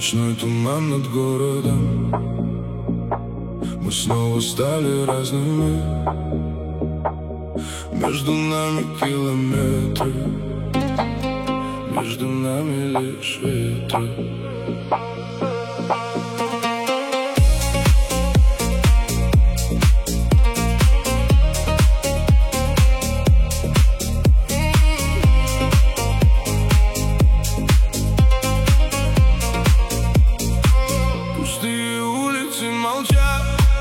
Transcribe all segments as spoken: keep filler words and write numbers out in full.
Ночной туман над городом, мы снова стали разными. Между нами километры, между нами лишь ветры. Пустые улицы молчат,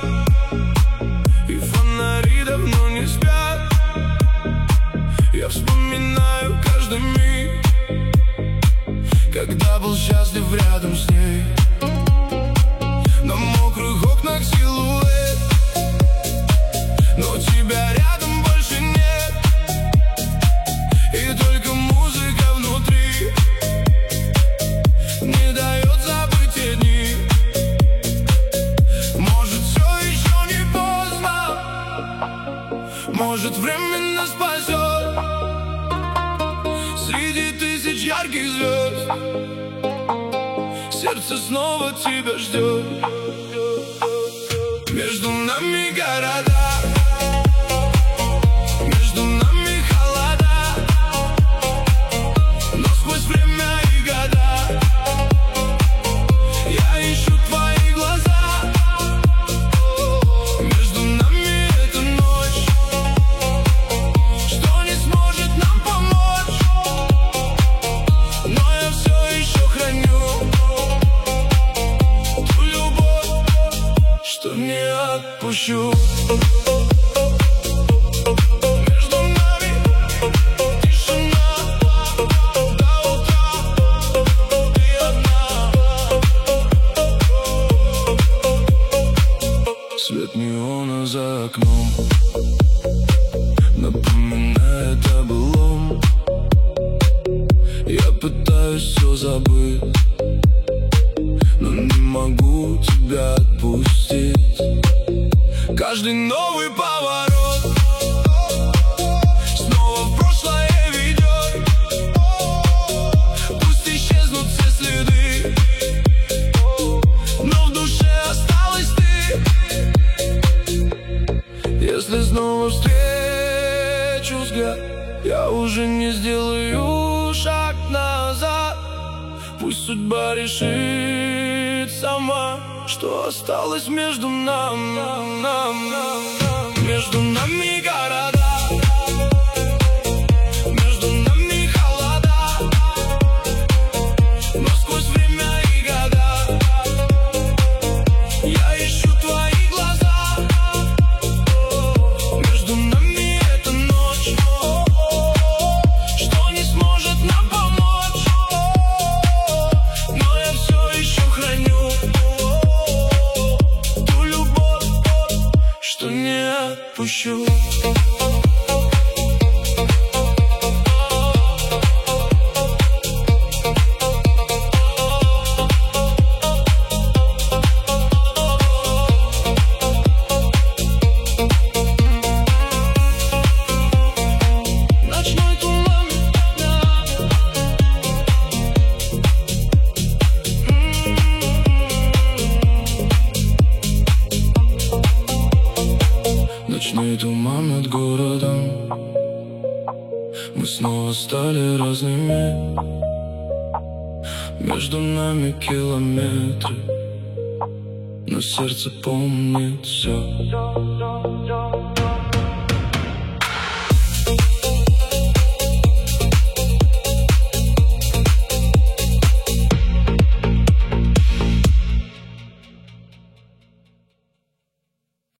и фонари давно не спят. Я вспоминаю каждый миг, когда был счастлив рядом с ней. На мокрых окнах силуэт, но тебя рядом больше нет. И только музыка внутри не дает забыть те дни. Может, все еще не поздно, может, время нас спасет. Среди тысяч ярких звезд сердце снова тебя ждет. Между нами города, между нами холода, но сквозь время и года я ищу твои глаза. Между нами эта ночь, что не сможет нам помочь, но я все еще храню ту любовь, что не отпущу. Между нами тишина до утра, ты одна. Свет неона за окном напоминает о былом. Я пытаюсь все забыть, но не могу тебя отпустить. Каждый новый поворот снова в прошлое ведет. Пусть исчезнут все следы, но в душе осталась ты. Если снова встречу взгляд, я уже не сделаю шаг назад. Пусть судьба решит сама, что осталось между нами, нам, нам, нам, нам. Между нами города, между нами холода, но сквозь время и года я ищу твои глаза. Между нами эта ночь, что не сможет нам помочь, но я все еще храню ту любовь, что не отпущу. Ночной туман, ночной туман над городом, мы снова стали разными. Между нами километры, но сердце помнит все.